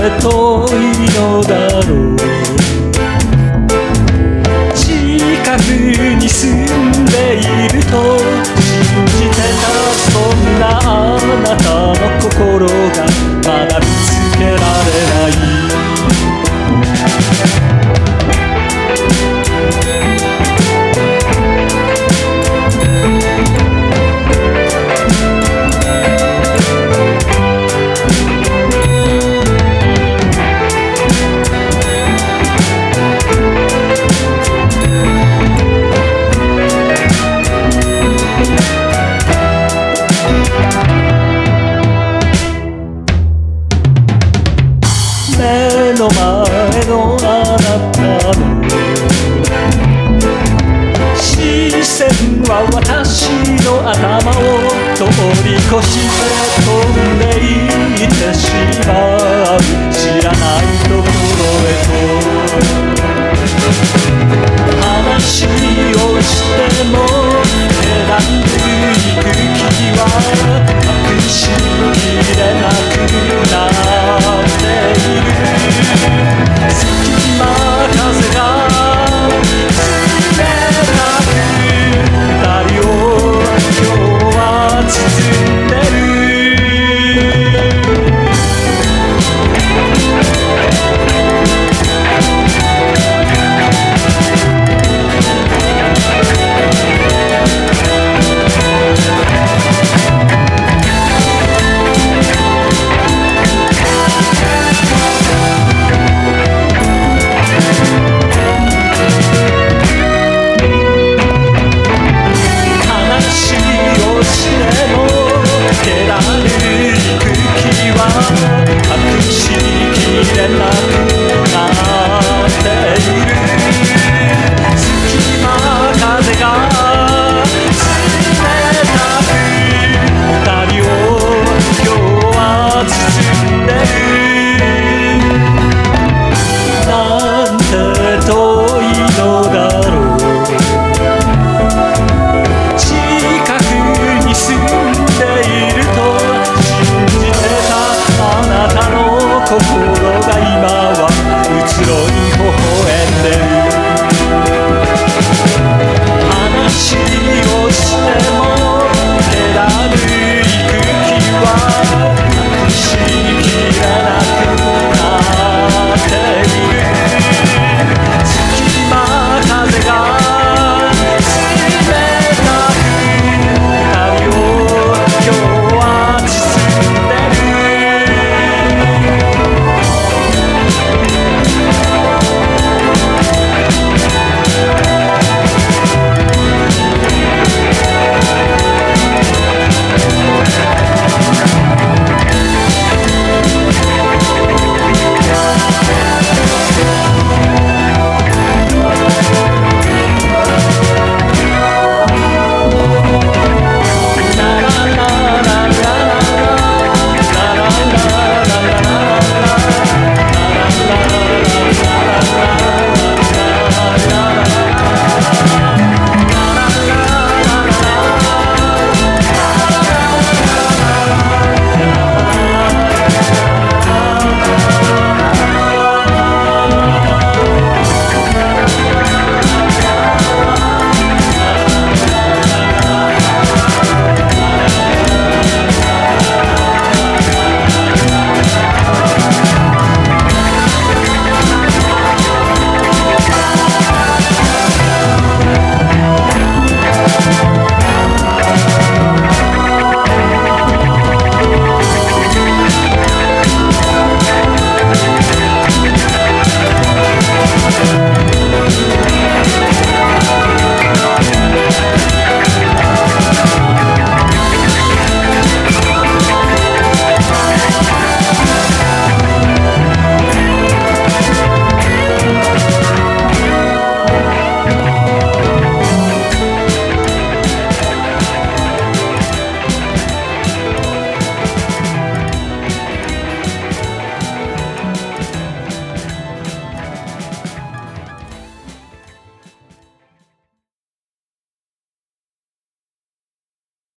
遠いのだろう。近くに住んでいると信じてた、そんなあなたの心がまだ見つけられない。目の前のあなたの視線は私の頭を通り越して飛んでいってしまう。知らないところへと話をしても選んでいく気は隠しきれなくなっている。隙間風が冷たく二人を今日は包んでる。ここ